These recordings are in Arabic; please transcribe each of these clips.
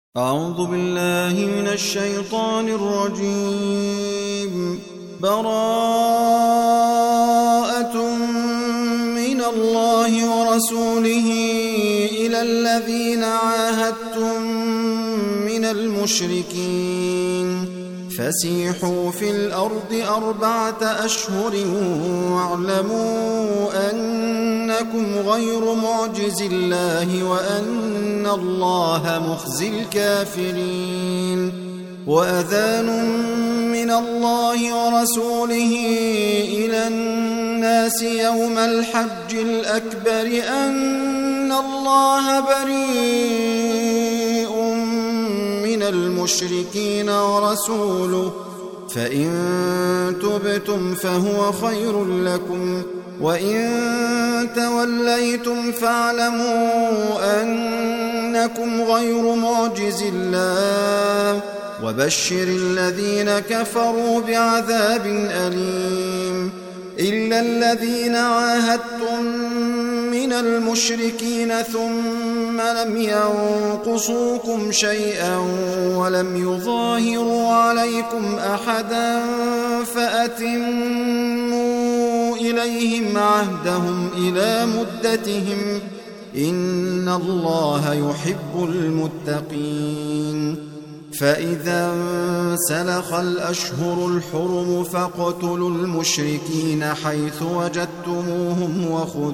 أعوذ بالله من الشيطان الرجيم. براءة من الله ورسوله إلى الذين عاهدتم من المشركين فسيحوا في الأرض 4 أشهر واعلموا أنكم غير معجز الله وأن الله مخزي الكافرين. وأذان من الله ورسوله إلى الناس يوم الحج الأكبر أن الله بريء من المشركين ورسوله فإن تبتم فهو خير لكم وإن توليتم فاعلموا أنكم غير معجز الله وبشر الذين كفروا بعذاب أليم. إلا الذين عاهدتم من المشركين ثم لم ينقصوكم شيئا ولم يظاهروا عليكم أحدا فأتموا إليهم عهدهم إلى مدتهم إن الله يحب المتقين. فإذا انسلخ الأشهر الحرم فاقتلوا المشركين حيث وجدتموهم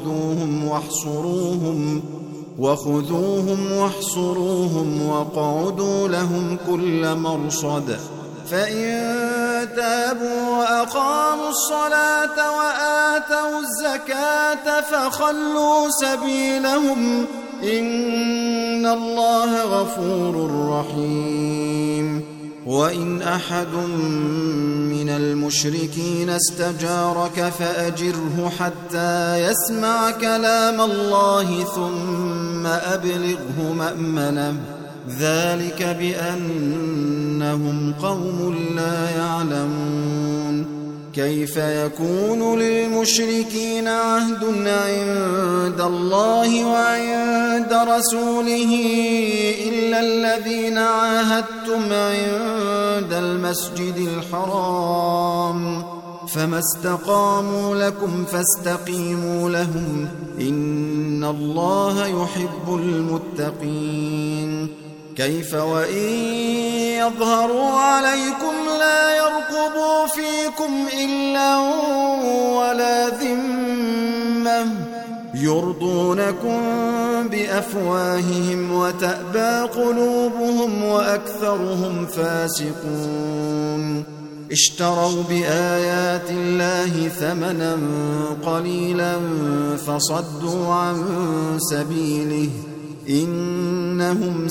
وخذوهم واحصروهم واقعدوا لهم كل مرصد. فإن تابوا وأقاموا الصلاة وآتوا الزكاة فخلوا سبيلهم إن الله غفور رحيم. وإن أحد من المشركين استجارك فأجره حتى يسمع كلام الله ثم أبلغه مأمنه ذلك بأنهم قوم لا يعلمون. كيف يكون للمشركين عهد عند الله وعند رسوله إلا الذين عاهدتم عند المسجد الحرام فما استقاموا لكم فاستقيموا لهم إن الله يحب المتقين. كيف وإن يظهروا عليكم لا يرقبوا فيكم إلا ولا ذمة يرضونكم بأفواههم وتأبى قلوبهم وأكثرهم فاسقون. اشتروا بآيات الله ثمنا قليلا فصدوا عن سبيله إنهم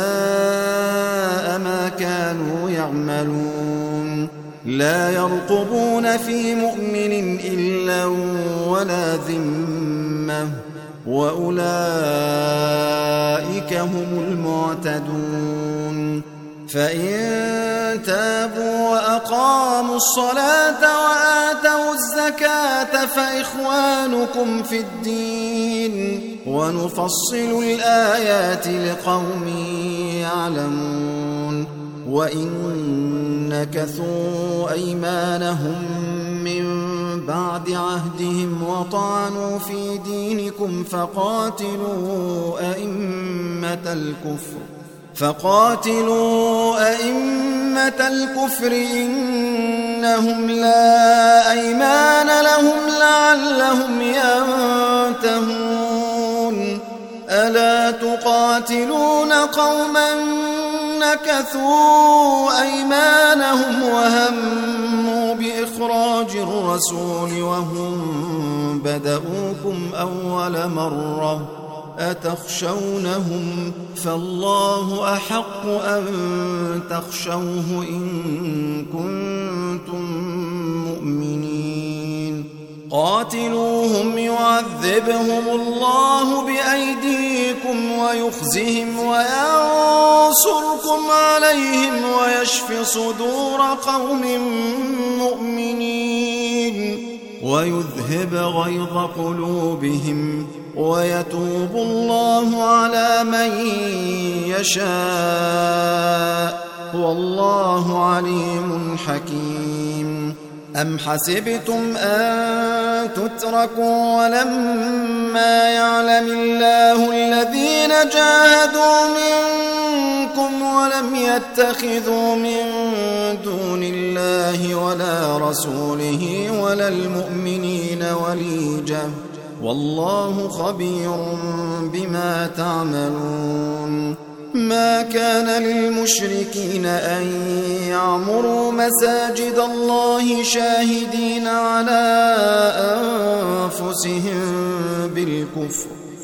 ساء ما كانوا يعملون. لا يرقبون في مؤمن إلا ولا ذمة وأولئك هم المعتدون. فإن تابوا وأقاموا الصلاة وآتوا الزكاة فإخوانكم في الدين ونفصل الآيات لقوم يعلمون. وإن نكثوا أيمانهم من بعد عهدهم وطعنوا في دينكم فقاتلوا أئمة الكفر إنهم لا أيمان لهم لعلهم ينتهون. ألا تقاتلون قوما نكثوا أيمانهم وهموا بإخراج الرسول وهم بدؤوكم أول مرة أتخشونهم فالله أحق أن تخشوه إن كنتم مؤمنين. قاتلوهم يعذبهم الله بأيديكم ويخزهم وينصركم عليهم ويشف صدور قوم مؤمنين ويذهب غيظ قلوبهم ويتوب الله على من يشاء والله عليم حكيم. أم حسبتم أن تتركوا ولما يعلم الله الذين جاهدوا منكم ولم يتخذوا من دون الله ولا رسوله ولا المؤمنين وليجة والله خبير بما تعملون. ما كان للمشركين أن يعمروا مساجد الله شاهدين على أنفسهم بالكفر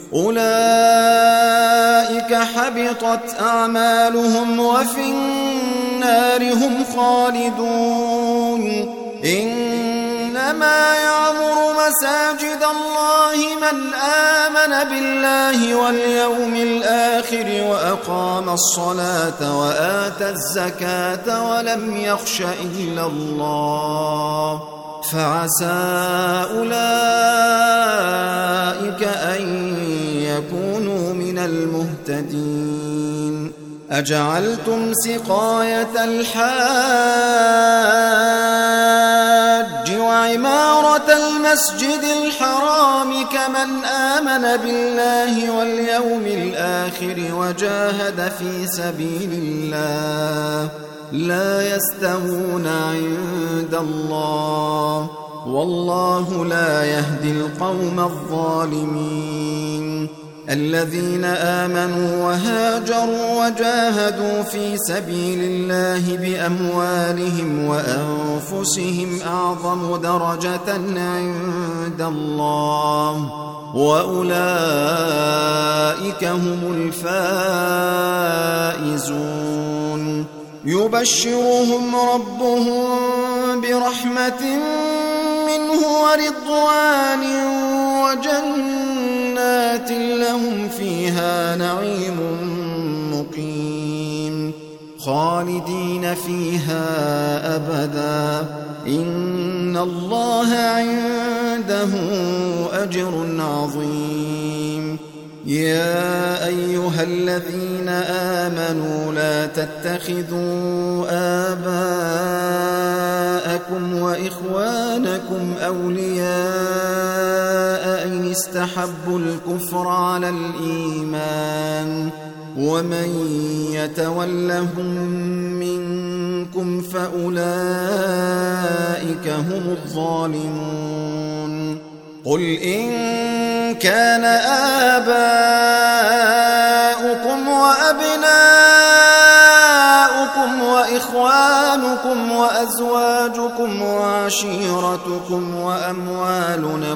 أولئك حبطت أعمالهم وفي النار هم خالدون. إنما يعمر مساجد الله من آمن بالله واليوم الآخر وأقام الصلاة وآتى الزكاة ولم يخش إلا الله فعسى أولئك أن يكونوا من المهتدين. أجعلتم سقاية الحاج وعمارة المسجد الحرام كمن آمن بالله واليوم الآخر وجاهد في سبيل الله لا يستوون عند الله والله لا يهدي القوم الظالمين. الذين آمنوا وهاجروا وجاهدوا في سبيل الله بأموالهم وأنفسهم أعظم درجة عند الله وأولئك هم الفائزون. يبشرهم ربهم برحمة منه ورضوان وجنات لهم فيها نعيم مقيم خالدين فيها أبدا إن الله عنده أجر عظيم. يا أيها الذين آمنوا لا تتخذوا آباءكم وإخوانكم أولياء إن استحبوا الكفر على الإيمان ومن يتولهم منكم فأولئك هم الظالمون. قل إن كان آباؤكم وأبناؤكم وإخوانكم وأزواجكم وعشيرتكم وأموال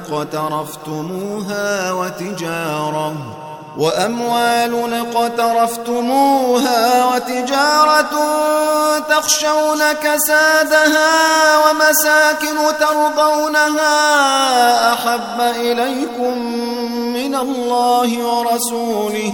اقترفتموها وتجارة تخشون كسادها ومساكن ترضونها أحب إليكم من الله ورسوله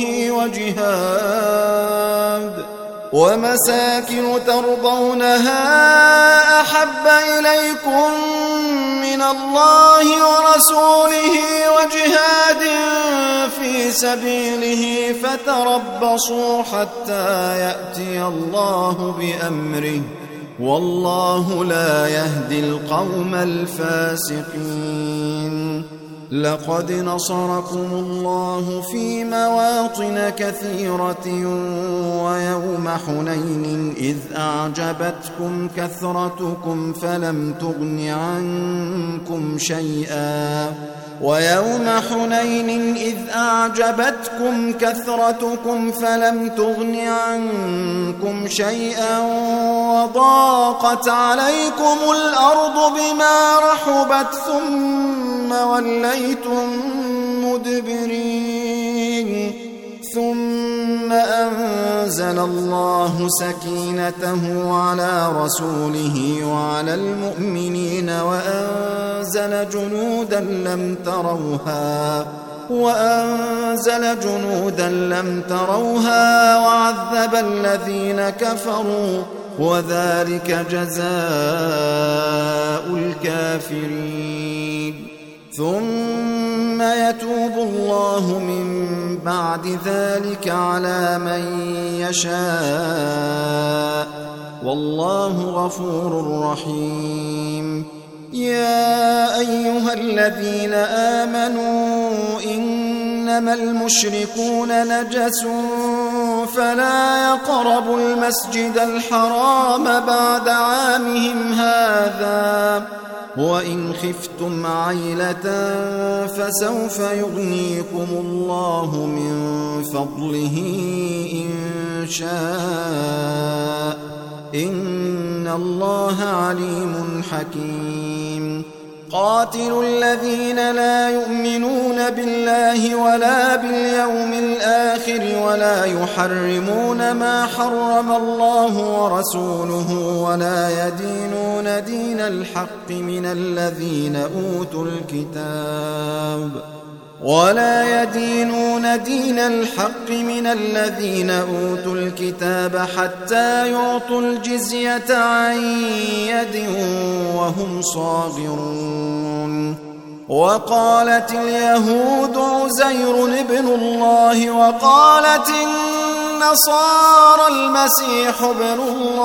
وجهاد في سبيله فتربصوا حتى يأتي الله بأمره والله لا يهدي القوم الفاسقين. لقد نصركم الله في مواطن كثيرة ويوم حنين إذ أعجبتكم كثرتكم فلم تغن عنكم شيئا وضاقت عليكم الأرض بما رحبت ثم وليتم مدبرين. ثم أنزل الله سكينته على رسوله وعلى المؤمنين وأنزل جنودا لم تروها وعذب الذين كفروا وذلك جزاء الكافرين. ثم يتوب الله من بعد ذلك على من يشاء والله غفور رحيم. يا أيها الذين آمنوا إنما المشركون نجس فلا يقربوا المسجد الحرام بعد عامهم هذا وإن خفتم عيلة فسوف يغنيكم الله من فضله إن شاء إن الله عليم حكيم. قاتلوا الذين لا يؤمنون بالله ولا باليوم الآخر ولا يحرمون ما حرم الله ورسوله ولا يدينون دين الحق من الذين أوتوا الكتاب حتى يعطوا الجزية عن يد وهم صاغرون. وقالت اليهود عزير ابن الله وقالت النصارى المسيح ابن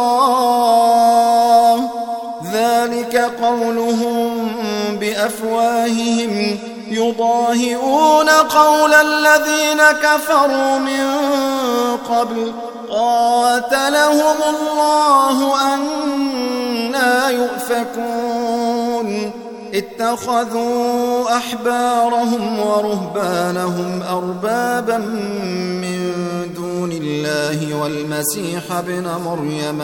الله ذلك قولهم بأفواههم يضاهئون قول الذين كفروا من قبل قاتلهم الله أنى يؤفكون. اتخذوا أحبارهم ورهبانهم أربابا من دون الله والمسيح ابن مريم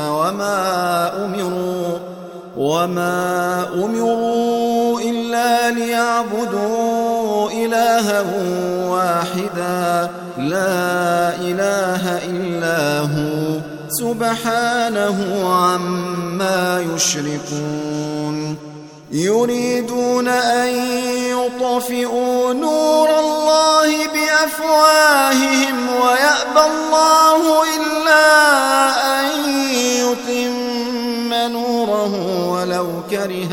وما أمروا إلا ليعبدوا إلها واحدا لا إله إلا هو سبحانه عما يشركون. يريدون أن يطفئوا نور الله بأفواههم ويأبى الله إلا أن يتم نوره ولو كره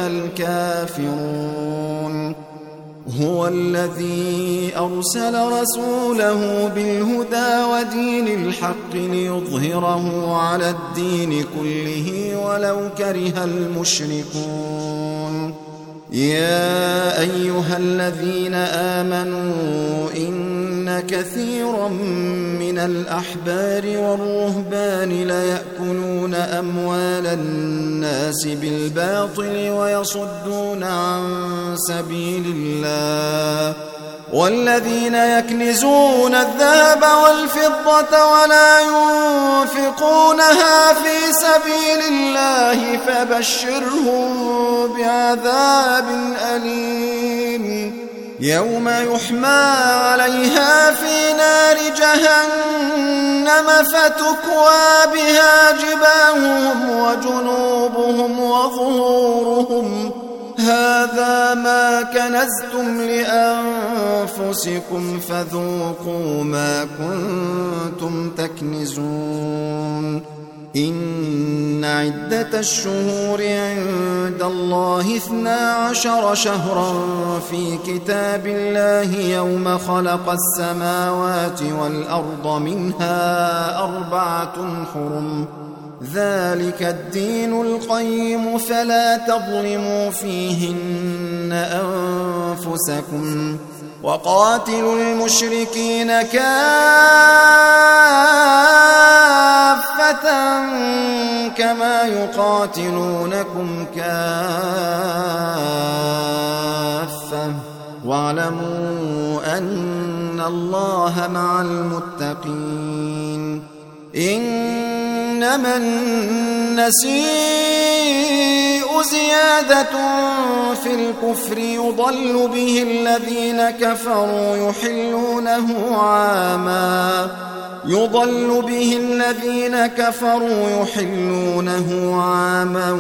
الكافرون. هو الذي أرسل رسوله بالهدى ودين الحق ليظهره على الدين كله ولو كره المشركون. يا أيها الذين آمنوا إن كثيرا من الأحبار والرهبان ليأكلون أموال الناس بالباطل ويصدون عن سبيل الله والذين يكنزون الذهب والفضة ولا ينفقونها في سبيل الله فبشرهم بعذاب أليم يوم يحمى عليها في نار جهنم فتكوى بها جباههم وجنوبهم وظهورهم هذا ما كنزتم لأنفسكم فذوقوا ما كنتم تكنزون. إن عدة الشهور عند الله 12 شهرا في كتاب الله يوم خلق السماوات والأرض منها 4 حرم ذلك الدين القيم فلا تظلموا فيهن أنفسكم وقاتلوا المشركين كافة كما يقاتلونكم كافة واعلموا أن الله مع المتقين. إنما النسيء زيادة في الكفر يضل به الذين كفروا يحلونه عاما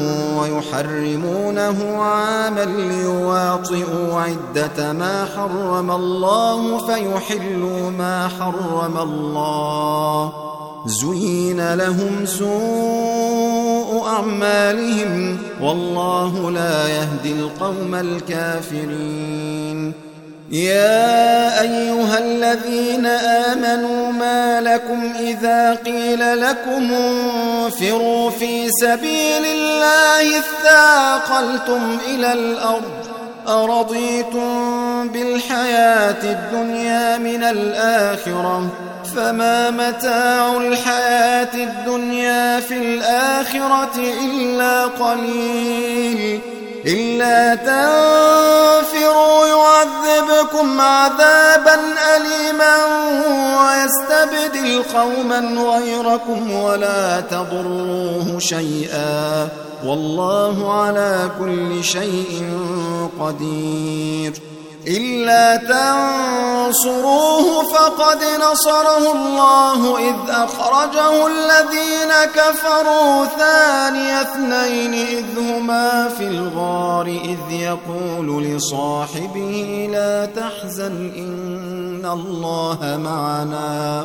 ويحرمونه عاما ليواطئوا عدة ما حرم الله فيحلوا ما حرم الله زين لهم سوء أعمالهم والله لا يهدي القوم الكافرين. يا أيها الذين آمنوا ما لكم إذا قيل لكم انفروا في سبيل الله اثاقلتم إلى الأرض أرضيتم بالحياة الدنيا من الآخرة فما متاع الحياة الدنيا في الآخرة إلا قليل إلا تنفروا يعذبكم عذابا أليما ويستبدل قوما غيركم ولا تضروه شيئا والله على كل شيء قدير إلا تنصروه فقد نصره الله إذ أخرجه الذين كفروا ثاني اثنين إذ هما في الغار إذ يقول لصاحبه لا تحزن إن الله معنا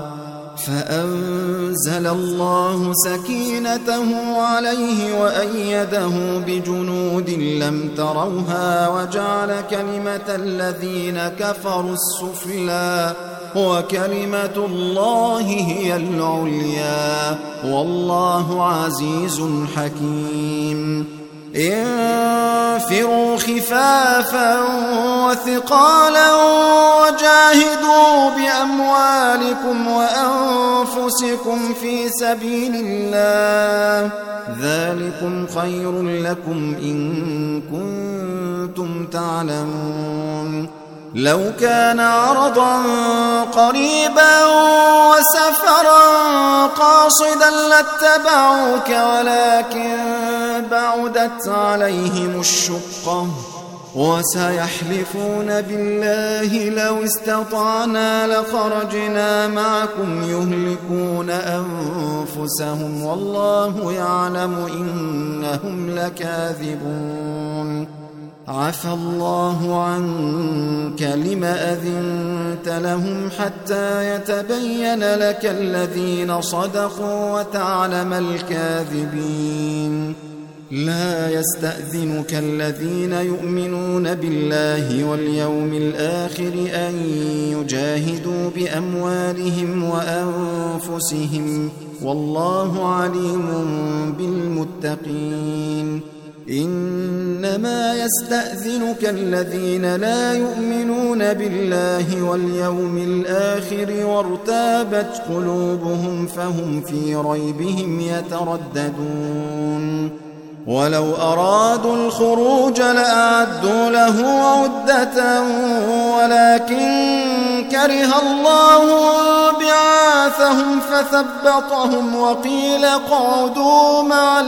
فأنزل الله سكينته عليه وأيده بجنود لم تروها وجعل كلمة الذين كفروا السفلى وكلمة الله هي العليا والله عزيز حكيم انفروا خفافا وثقالا وجاهدوا بأموالكم وأنفسكم في سبيل الله ذلكم خير لكم إن كنتم تعلمون لو كان عرضا قريبا وسفرا قاصدا لاتبعوك ولكن بعدت عليهم الشقة وسيحلفون بالله لو استطعنا لخرجنا معكم يهلكون أنفسهم والله يعلم إنهم لكاذبون عفى الله عنك لم أذنت لهم حتى يتبين لك الذين صدقوا وتعلم الكاذبين لا يستأذنك الذين يؤمنون بالله واليوم الآخر أن يجاهدوا بأموالهم وأنفسهم والله عليم بالمتقين إنما يستأذنك الذين لا يؤمنون بالله واليوم الآخر وارتابت قلوبهم فهم في ريبهم يترددون ولو أرادوا الخروج لأعدوا له عدة ولكن كره الله بعاثهم فثبطهم وقيل اقعدوا مع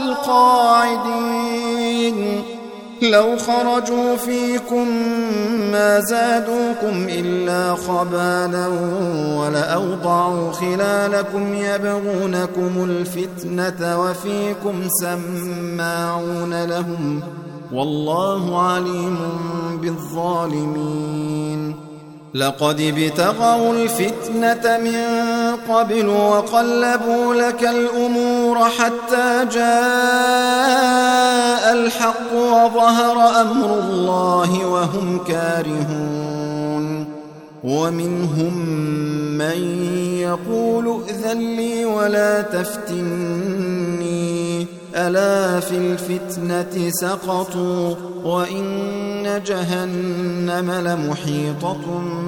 القاعدين لو خرجوا فيكم ما زادوكم إلا خبالا ولأوضعوا خلالكم يبغونكم الفتنة وفيكم سماعون لهم والله عليم بالظالمين لقد ابتغوا الفتنة من قبل وقلبوا لك الأمور حتى جاء الحق وظهر أمر الله وهم كارهون ومنهم من يقول ائذن لي ولا تفتني ألا في الفتنة سقطوا وإن جهنم لمحيطة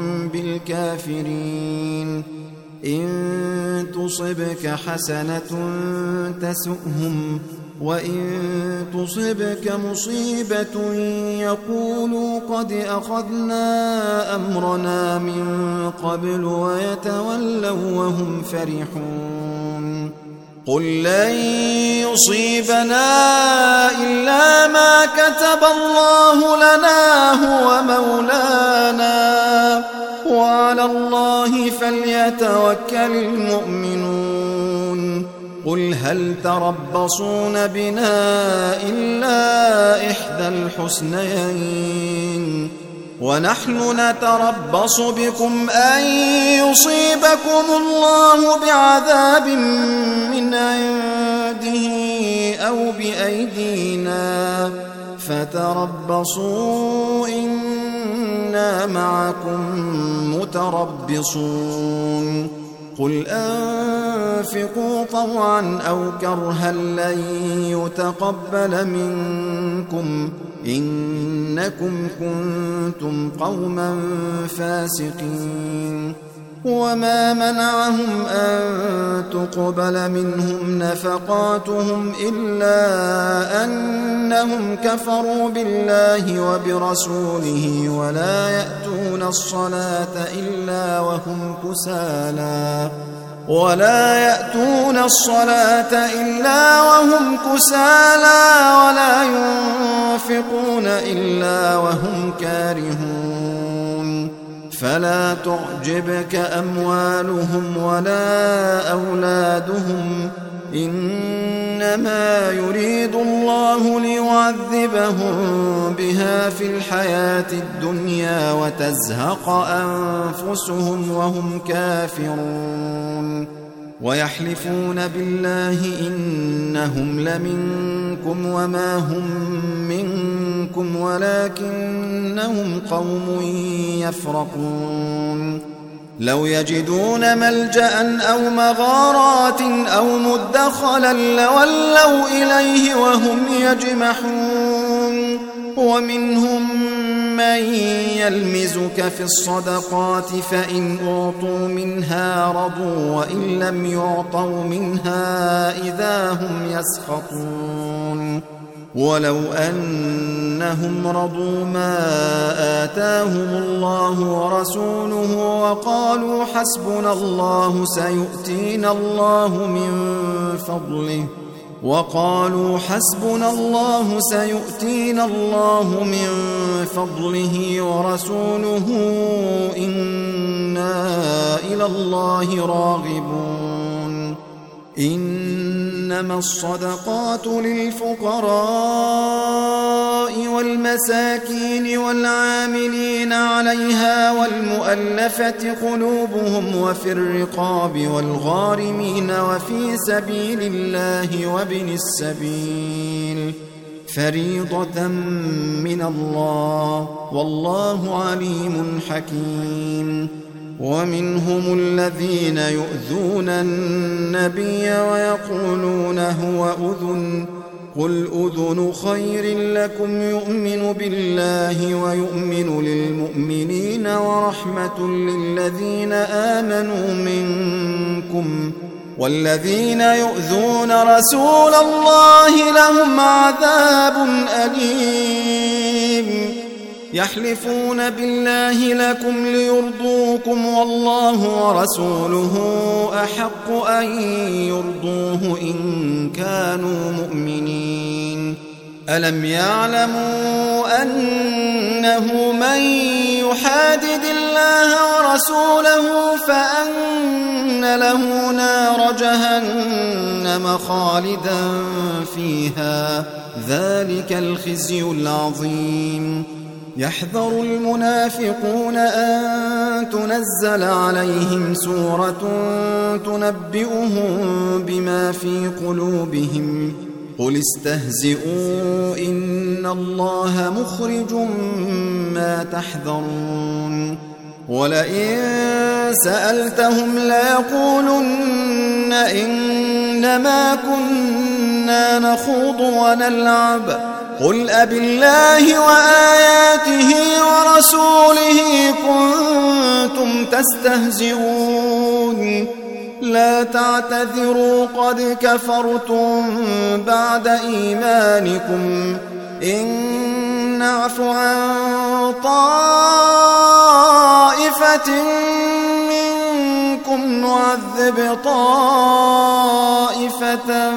بالكافرين إن تصبك حسنة تسؤهم وإن تصبك مصيبة يقولوا قد أخذنا أمرنا من قبل ويتولوا وهم فرحون قل لن يصيبنا إلا ما كتب الله لنا هو مولانا وعلى الله فليتوكل المؤمنون قل هل تربصون بنا إلا إحدى الحسنيين ونحن نتربص بكم أن يصيبكم الله بعذاب من عنده أو بأيدينا تربصوا إنا معكم متربصون قل أنفقوا طوعا أو كرها لن يتقبل منكم إنكم كنتم قوما فاسقين وما منعهم أن تقبل منهم نفقاتهم إلا أنهم كفروا بالله وبرسوله ولا يأتون الصلاة إلا وهم كسالى ولا ينفقون إلا وهم كارهون فلا تعجبك أموالهم ولا أولادهم إنما يريد الله ليعذبهم بها في الحياة الدنيا وتزهق أنفسهم وهم كافرون ويحلفون بالله إنهم لمنكم وما هم منكم ولكنهم قوم يفرقون لو يجدون ملجأ أو مغارات أو مدخلا لولوا إليه وهم يجمحون ومنهم من يلمزك في الصدقات فإن أعطوا منها رضوا وإن لم يعطوا منها إذا هم يسخطون ولو أنهم رضوا ما آتاهم الله ورسوله وقالوا حسبنا الله سيؤتينا الله من فضله ورسوله إنا إلى الله راغبون إنما الصدقات للفقراء والمساكين والعاملين عليها والمؤلفة قلوبهم وفي الرقاب والغارمين وفي سبيل الله وابن السبيل فريضة من الله والله عليم حكيم ومنهم الذين يؤذون النبي ويقولون هو أذن قل أذن خير لكم يؤمن بالله ويؤمن للمؤمنين ورحمة للذين آمنوا منكم والذين يؤذون رسول الله لهم عذاب أليم يحلفون بالله لكم ليرضوكم والله ورسوله أحق أن يرضوه إن كانوا مؤمنين ألم يعلموا أنه من يحادد الله ورسوله فأن له نار جهنم خالدا فيها ذلك الخزي العظيم يحذر المنافقون أن تنزل عليهم سورة تنبئهم بما في قلوبهم قل استهزئوا إن الله مخرج ما تحذرون ولئن سألتهم ليقولن إنما كنا نخوض ونلعب قل أبالله وآياته ورسوله كنتم تستهزئون لا تعتذروا قد كفرتم بعد إيمانكم إن نعف عن طائفة منكم نعذب طائفة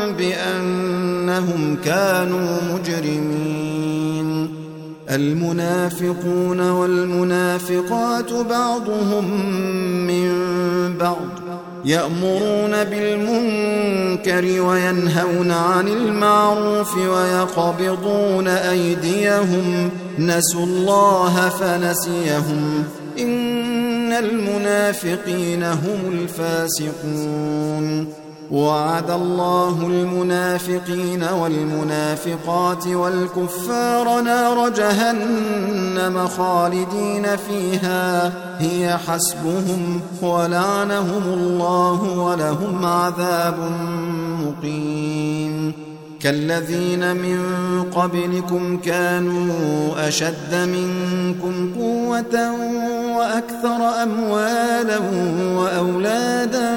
بأنهم كانوا مجرمين المنافقون والمنافقات بعضهم من بعض يأمرون بالمنكر وينهون عن المعروف ويقبضون أيديهم نسوا الله فنسيهم إن المنافقين هم الفاسقون وعد الله المنافقين والمنافقات والكفار نار جهنم خالدين فيها هي حسبهم ولعنهم الله ولهم عذاب مقيم. كالذين من قبلكم كانوا أشد منكم قوة وأكثر أموالا وأولادا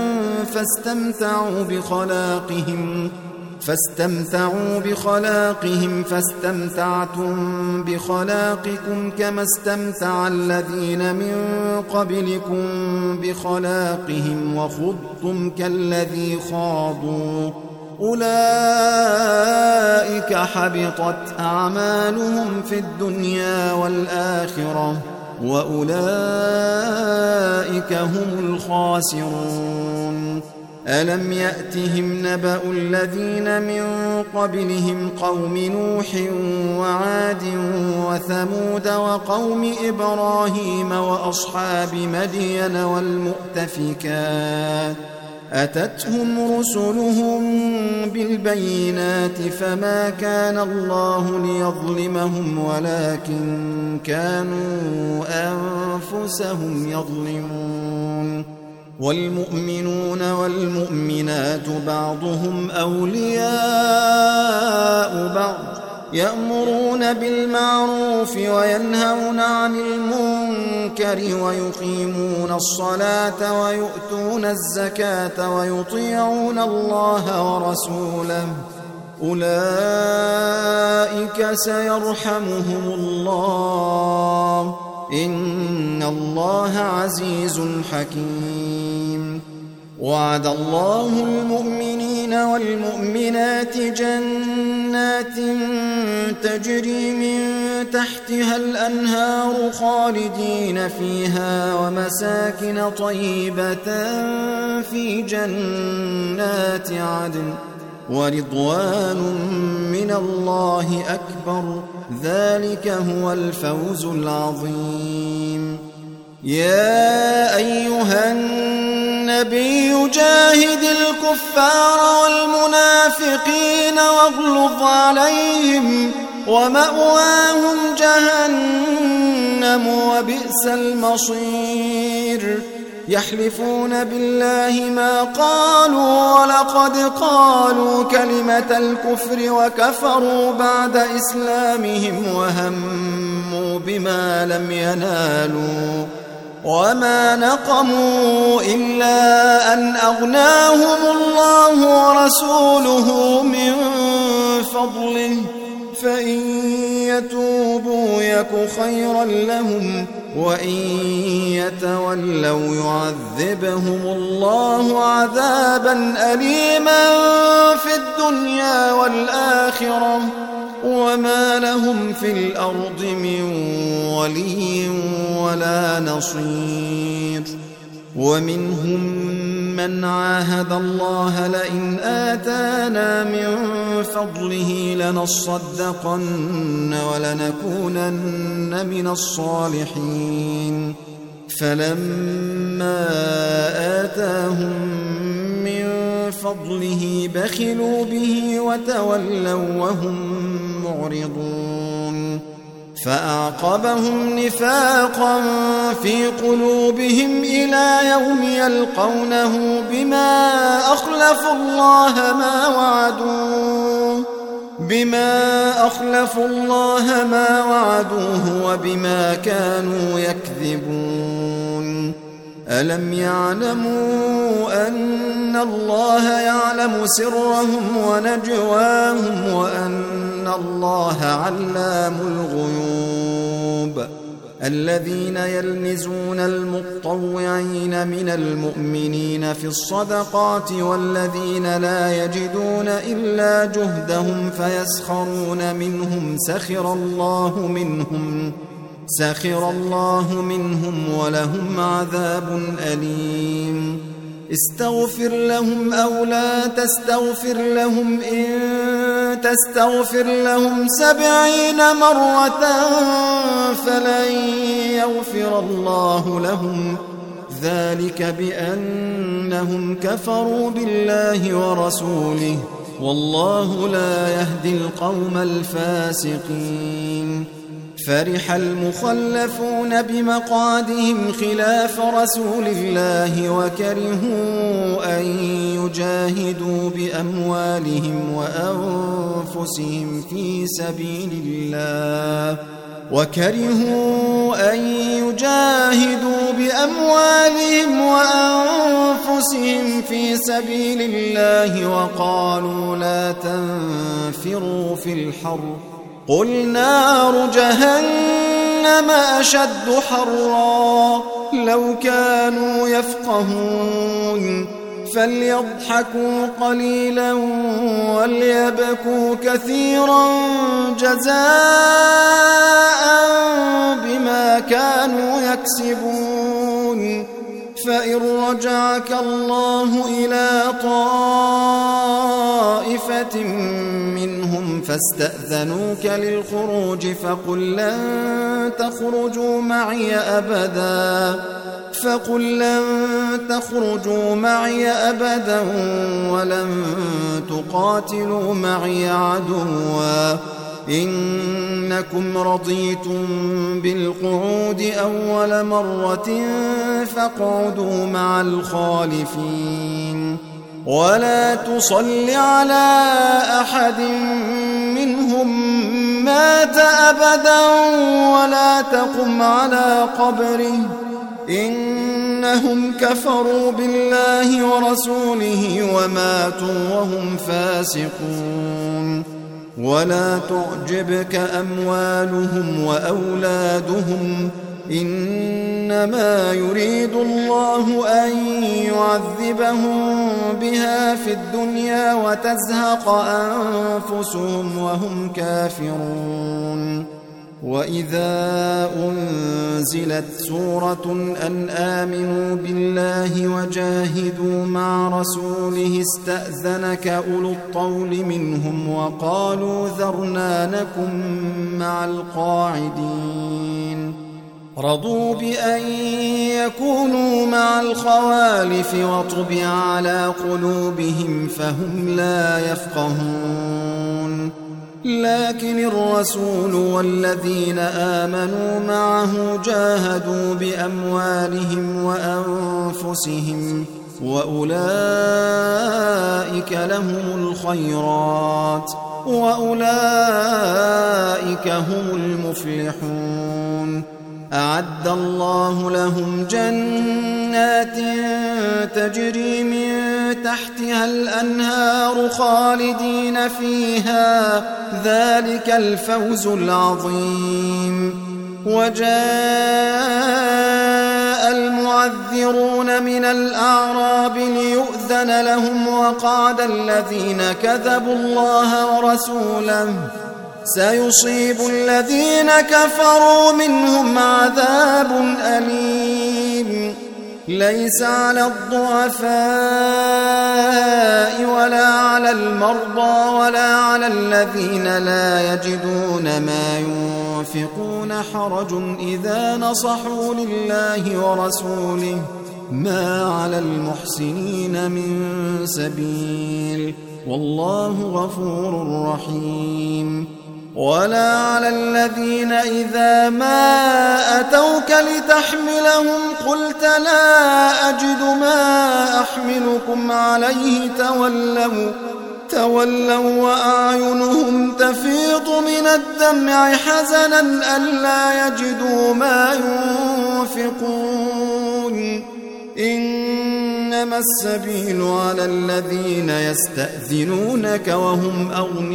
فاستمتعوا بخلاقهم فاستمتعتم بخلاقكم كما استمتع الذين من قبلكم بخلاقهم وخضتم كالذي خاضوا أولئك حبطت أعمالهم في الدنيا والآخرة وأولئك هم الخاسرون. ألم يأتهم نبأ الذين من قبلهم قوم نوح وعاد وثمود وقوم إبراهيم وأصحاب مدين والمؤتفكات أتتهم رسلهم بالبينات فما كان الله ليظلمهم ولكن كانوا أنفسهم يظلمون. والمؤمنون والمؤمنات بعضهم أولياء بعض يأمرون بالمعروف وينهون عن المنكر ويقيمون الصلاة ويؤتون الزكاة ويطيعون الله ورسوله أولئك سيرحمهم الله إن الله عزيز حكيم. وعد الله المؤمنين والمؤمنات جنات تجري من تحتها الأنهار خالدين فيها ومساكن طيبة في جنات عدن ورضوان من الله أكبر ذلك هو الفوز العظيم. يا أيها النبي جاهد الكفار والمنافقين واغلظ عليهم ومأواهم جهنم وبئس المصير. يحلفون بالله ما قالوا ولقد قالوا كلمة الكفر وكفروا بعد إسلامهم وهموا بما لم ينالوا وما نقموا إلا أن أغناهم الله ورسوله من فضله فإن يتوبوا يك خيرا لهم وإن يتولوا يعذبهم الله عذابا أليما في الدنيا والآخرة وما لهم في الأرض من ولي ولا نصير. ومنهم من عاهد الله لئن آتانا من فضله لنصدقن ولنكونن من الصالحين فلما آتاهم من فضله بخلوا به وتولوا وهم معرضون. فأعقبهم نفاقا في قلوبهم إلى يوم يلقونه بما أخلفوا الله ما وعدوه وبما كانوا يكذبون. ألم يعلموا أن الله يعلم سرهم ونجواهم وأن الله علام الغيوب. الذين يلمزون المطوعين من المؤمنين في الصدقات والذين لا يجدون إلا جهدهم فيسخرون منهم سخر الله منهم ولهم عذاب أليم. استغفر لهم أو لا تستغفر لهم إن تستغفر لهم 70 مرة فلن يغفر الله لهم ذلك بأنهم كفروا بالله ورسوله والله لا يهدي القوم الفاسقين. فرح المخلفون بمقعدهم خلاف رسول الله وكرهوا أن يجاهدوا بأموالهم وأنفسهم في سبيل الله وقالوا لا تنفروا في الحر قل نار جهنم أشد حرا لو كانوا يفقهون فليضحكوا قليلا وليبكوا كثيرا جزاء بما كانوا يكسبون. فإن رجعك الله إلى طائفة منهم فاستأذنوك للخروج فقل لن تخرجوا معي أبدا ولن تقاتلوا معي عدوا إنكم رضيتم بالقعود أول مرة فاقعدوا مع الخالفين ولا تصل على أحد منهم مات أبدا ولا تقم على قبره إنهم كفروا بالله ورسوله وماتوا وهم فاسقون. ولا تعجبك أموالهم وأولادهم إنما يريد الله أن يعذبهم بها في الدنيا وتزهق أنفسهم وهم كافرون. وإذا أنزلت سورة أن آمنوا بالله وجاهدوا مع رسوله استأذنك أولو الطول منهم وقالوا ذرنا نكن مع القاعدين. رضوا بأن يكونوا مع الخوالف وطبع على قلوبهم فهم لا يفقهون. لكن الرسول والذين آمنوا معه جاهدوا بأموالهم وأنفسهم وأولئك لهم الخيرات وأولئك هم المفلحون. أعد الله لهم جنات تجري من تحتها الأنهار خالدين فيها ذلك الفوز العظيم. وجاء المعذرون من الأعراب ليؤذن لهم وقعد الذين كذبوا الله ورسوله سيصيب الذين كفروا منهم عذاب أليم. ليس على الضعفاء ولا على المرضى ولا على الذين لا يجدون ما ينفقون حرج إذا نصحوا لله ورسوله ما على المحسنين من سبيل والله غفور رحيم. ولا على الذين إذا ما أتوك لتحملهم قلت لا أجد ما أحملكم عليه تولوا وأعينهم تفيض من الدمع حزنا ألا يجدوا ما ينفقون. إنما السبيل على الذين يستأذنونك وهم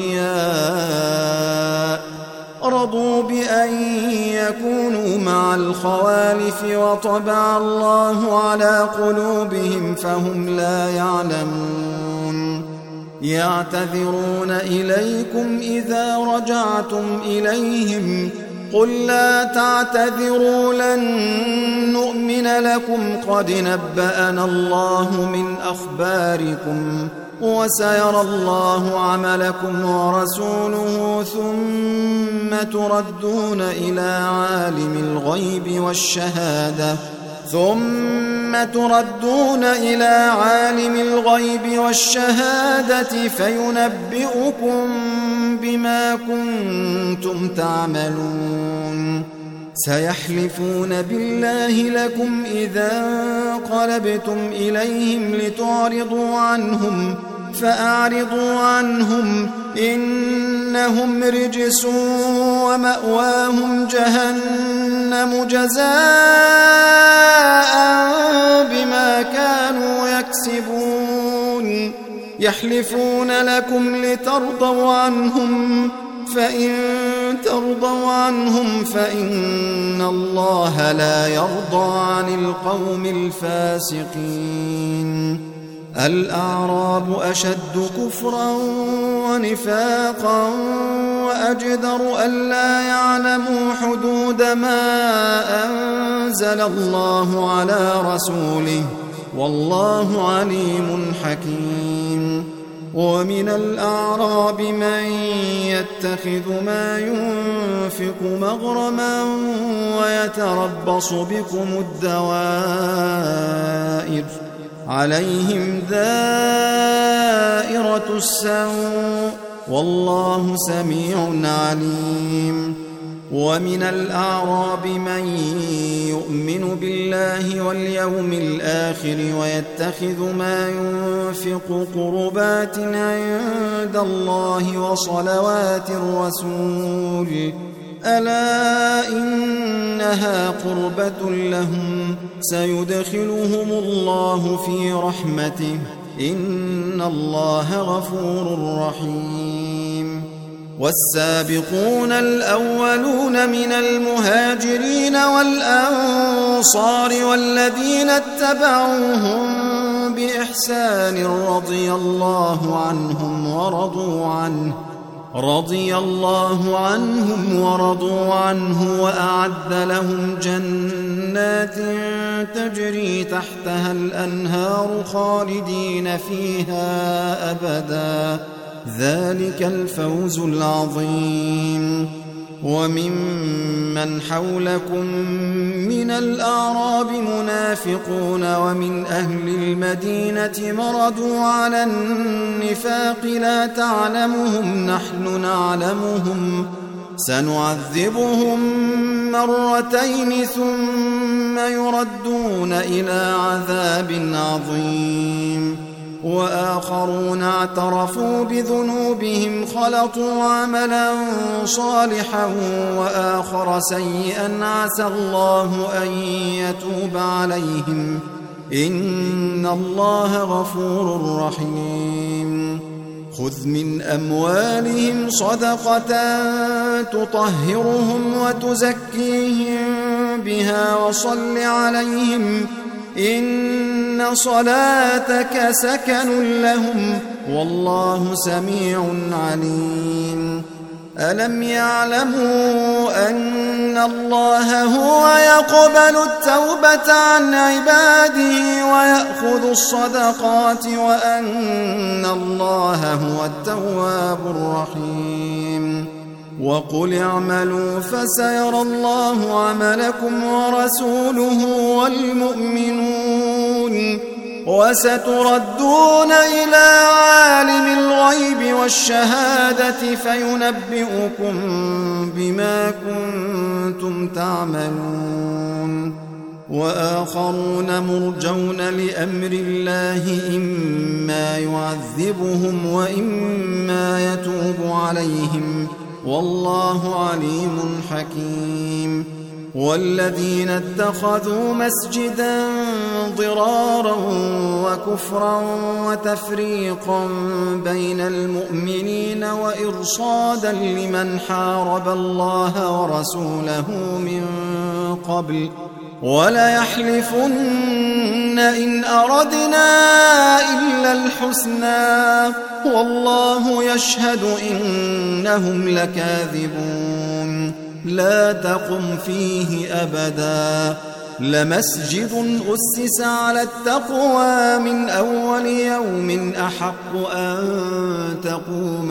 أغنياء رضوا بأن يكونوا مع الخوالف وطبع الله على قلوبهم فهم لا يعلمون. يعتذرون إليكم إذا رجعتم إليهم قل لا تعتذروا لن نؤمن لكم قد نبأنا الله من أخباركم وسيرى الله عملكم ورسوله ثم تردون إلى عالم الغيب والشهادة ثم تردون إلى عالم الغيب والشهادة فينبئكم بما كنتم تعملون سيحلفون بالله لكم إذا انقلبتم إليهم لتعرضوا عنهم فأعرضوا عنهم إنهم رجس ومأواهم جهنم جزاء بما كانوا يكسبون يحلفون لكم لترضوا عنهم فإن ترضوا عنهم فإن الله لا يرضى عن القوم الفاسقين الأعراب أشد كفرا ونفاقا وأجدر ألا يعلموا حدود ما أنزل الله على رسوله والله عليم حكيم ومن الأعراب من يتخذ ما ينفق مغرما ويتربص بكم الدوائر عليهم دائرة السوء والله سميع عليم ومن الأعراب من يؤمن بالله واليوم الآخر ويتخذ ما ينفق قربات عند الله وصلوات الرسول ألا إنها قربة لهم سيدخلهم الله في رحمته إن الله غفور رحيم والسابقون الأولون من المهاجرين والأنصار والذين اتبعوهم بإحسان رضي الله عنهم ورضوا عنه وأعد لهم جنات تجري تحتها الأنهار خالدين فيها أبدا ذلك الفوز العظيم وممن حولكم من الأعراب منافقون ومن أهل المدينة مردوا على النفاق لا تعلمهم نحن نعلمهم سنعذبهم مرتين ثم يردون إلى عذاب عظيم وآخرون اعترفوا بذنوبهم خلطوا عملا صالحا وآخر سيئا عسى الله أن يتوب عليهم إن الله غفور رحيم خذ من أموالهم صدقة تطهرهم وتزكيهم بها وصل عليهم إن صلاتك سكن لهم والله سميع عليم ألم يعلموا أن الله هو يقبل التوبة عن عباده ويأخذ الصدقات وأن الله هو التواب الرحيم وقل اعملوا فسيرى الله عملكم ورسوله والمؤمنون وستردون إلى عالم الغيب والشهادة فينبئكم بما كنتم تعملون وآخرون مرجون لأمر الله إما يعذبهم وإما يتوب عليهم والله عليم حكيم والذين اتخذوا مسجدا ضرارا وكفرا وتفريقا بين المؤمنين وإرصادا لمن حارب الله ورسوله من قبل وليحلفن إن أردنا إلا الحسنى والله يشهد إنهم لكاذبون لا تقم فيه أبدا لمسجد أسس على التقوى من أول يوم أحق أن تقوم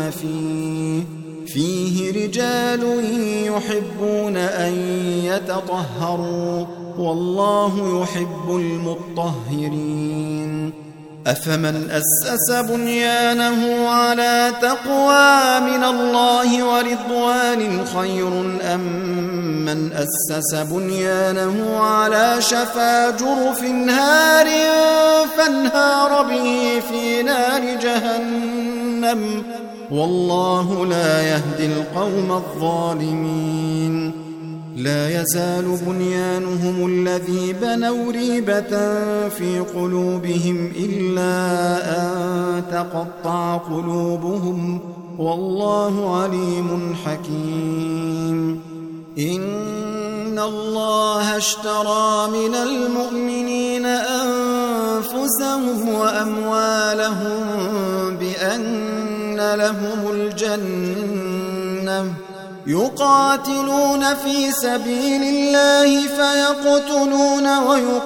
فيه رجال يحبون أن يتطهروا والله يحب المطهرين. أفمن أسس بنيانه على تقوى من الله ورضوان خير أم من أسس بنيانه على شفا جرف هار فانهار به في نار جهنم والله لا يهدي القوم الظالمين. لا يزال بنيانهم الذي بنوا ريبة في قلوبهم إلا أن تقطع قلوبهم والله عليم حكيم. إن الله اشترى من المؤمنين أنفسهم وأموالهم بأن لهم الجنة يقاتلون في سبيل الله فيقتلون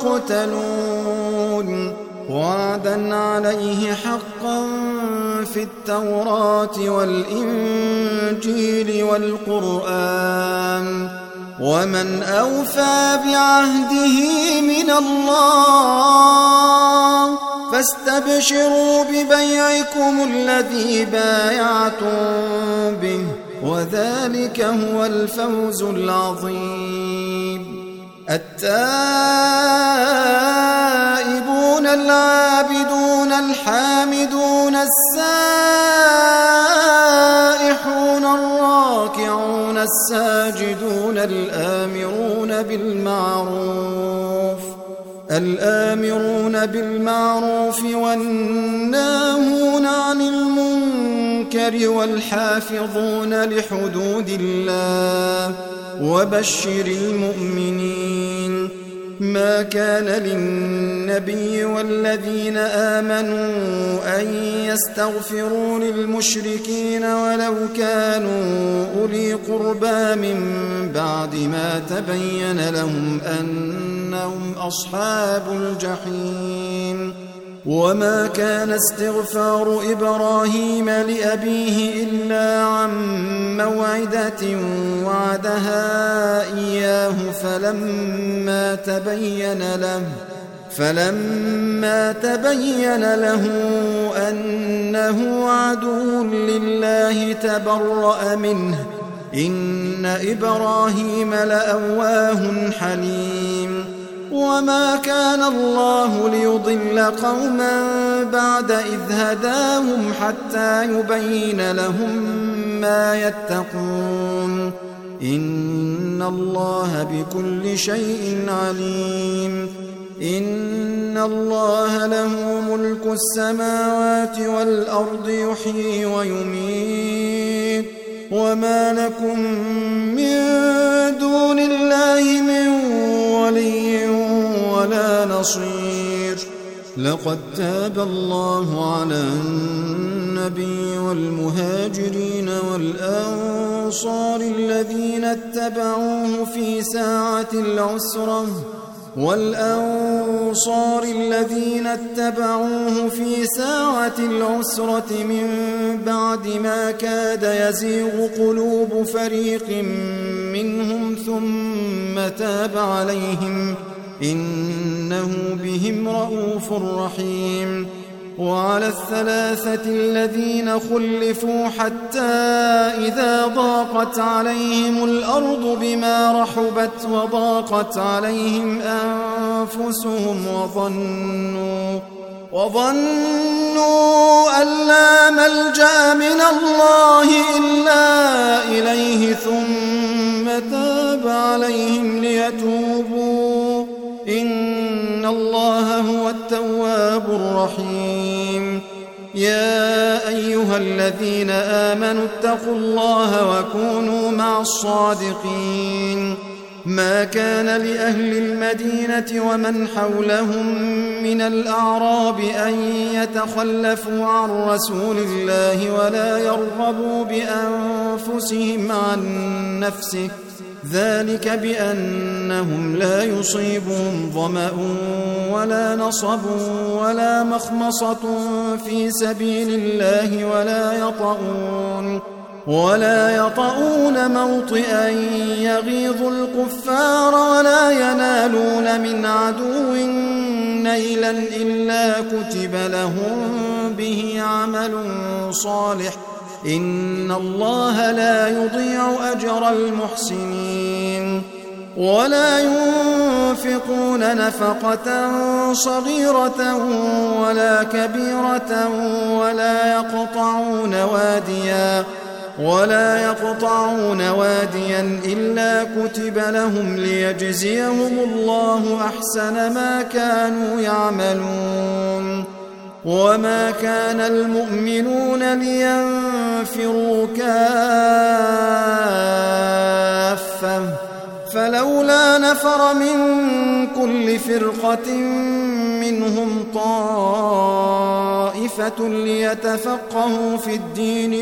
ويقتلون وعدا عليه حقا في التوراة والإنجيل والقرآن ومن أوفى بعهده من الله فاستبشروا ببيعكم الذي بايعتم به وذلك هو الفوز العظيم. التائبون العابدون الحامدون السائحون الراكعون الساجدون الآمرون بالمعروف والناهون عن المنكر والحافظون لحدود الله وبشر المؤمنين. ما كان للنبي والذين آمنوا أن يستغفروا للمشركين ولو كانوا أولي قربى من بعد ما تبين لهم أنهم أصحاب الجحيم. وما كان استغفار إبراهيم لأبيه إلا عن موعدة وعدها إياه فلما تبين له أنه عدو لله تبرأ منه إن إبراهيم لأواه حليم. وما كان الله ليضل قوما بعد إذ هداهم حتى يبين لهم ما يتقون إن الله بكل شيء عليم. إن الله له ملك السماوات والأرض يحيي ويميت وما لكم من دون الله من ولي ولا نصير. لقد تاب الله على النبي والمهاجرين والأنصار الذين اتبعوه في ساعة العسرة من بعد ما كاد يزيغ قلوب فريق منهم ثم تاب عليهم إنه بهم رءوف رحيم. وعلى الثلاثة الذين خلفوا حتى إذا ضاقت عليهم الأرض بما رحبت وضاقت عليهم أنفسهم وظنوا أن لا ملجأ من الله إلا إليه ثم تاب عليهم ليتوبوا إن الله هو التواب الرحيم. يا أيها الذين آمنوا اتقوا الله وكونوا مع الصادقين. ما كان لأهل المدينة ومن حولهم من الأعراب أن يتخلفوا عن رسول الله ولا يرغبوا بأنفسهم عن نفسه ذلك بأنهم لا يصيبهم ظمأ ولا نصب ولا مخمصة في سبيل الله ولا يطؤون موطئا يغيظ الكفار ولا ينالون من عدو نيلا إلا كتب لهم به عمل صالح إن الله لا يضيع أجر المحسنين ولا ينفقون نفقة صغيرة ولا كبيرة ولا يقطعون واديا إلا كتب لهم ليجزيهم الله أحسن ما كانوا يعملون وما كان المؤمنون لينفروا كافة فلولا نفر من كل فرقة منهم طائفة ليتفقهوا في الدين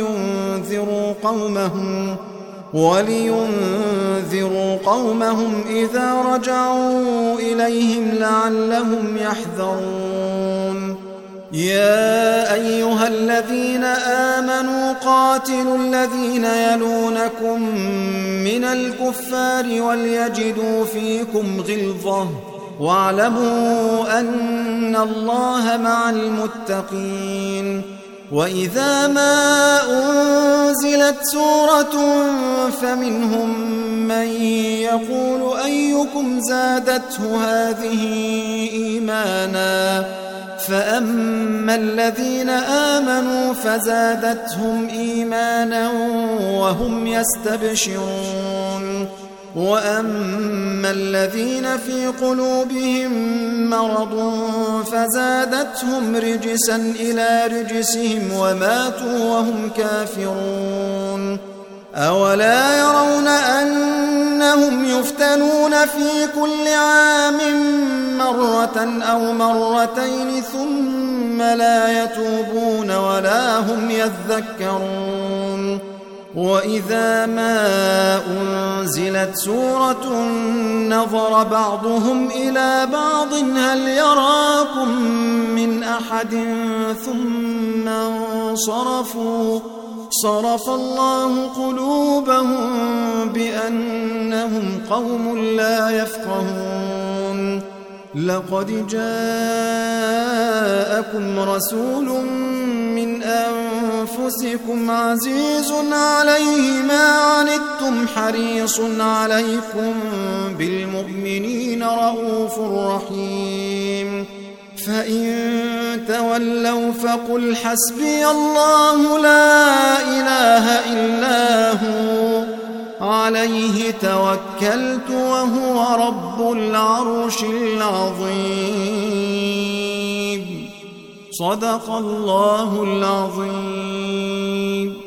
ولينذروا قومهم إذا رجعوا إليهم لعلهم يحذرون يا أيها الذين آمنوا قاتلوا الذين يلونكم من الكفار وليجدوا فيكم غلظة واعلموا أن الله مع المتقين وإذا ما أنزلت سورة فمنهم من يقول أيكم زادته هذه إيمانا فأما الذين آمنوا فزادتهم إيمانا وهم يستبشرون وأما الذين في قلوبهم مرض فزادتهم رجسا إلى رجسهم وماتوا وهم كافرون أولا يرون أنهم يفتنون في كل عام مرة أو مرتين ثم لا يتوبون ولا هم يذكرون وإذا ما أنزلت سورة نظر بعضهم إلى بعض هل يراكم من أحد ثم انصرفوا صرف الله قلوبهم بأنهم قوم لا يفقهون لقد جاءكم رسول من أنفسكم عزيز عليه ما عنتم حريص عليكم بالمؤمنين رؤوف رحيم فإن تولوا فقل حسبي الله لا إله إلا هو عليه توكلت وهو رب العرش العظيم صدق الله العظيم.